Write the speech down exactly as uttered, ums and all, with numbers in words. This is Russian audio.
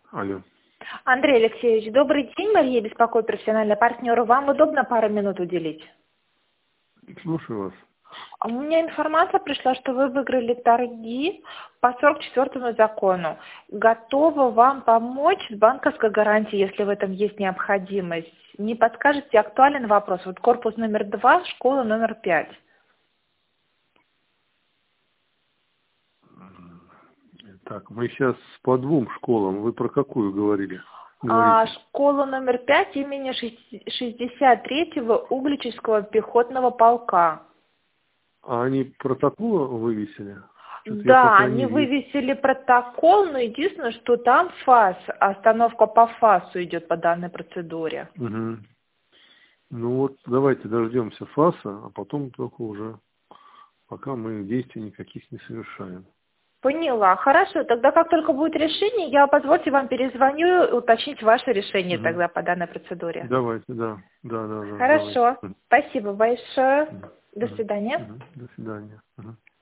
Алло. Андрей Алексеевич, добрый день. Мария беспокоит, профессиональный партнер. Вам удобно пару минут уделить? Слушаю вас. У меня информация пришла, что вы выиграли торги по сорок четвёртому закону. Готова вам помочь с банковской гарантией, если в этом есть необходимость. Не подскажете, актуален вопрос? Вот корпус номер два, школа номер пять. Так, мы сейчас по двум школам. Вы про какую говорили? А, Говорите. школа номер пять имени шестьдесят третьего Угличского пехотного полка. А они протокол вывесили? Что-то я Да, пока они не вижу. вывесили протокол, но единственное, что там ФАС, остановка по ФАСу идет по данной процедуре. Угу. Ну вот, давайте дождемся ФАСа, а потом только уже, пока мы действий никаких не совершаем. Поняла. Хорошо, тогда как только будет решение, я, позвольте, вам перезвоню и уточнить ваше решение Угу. тогда по данной процедуре. Давайте, да. Да, да, да, давайте. Хорошо. Спасибо большое. До Угу. свидания. Угу. До свидания. Угу.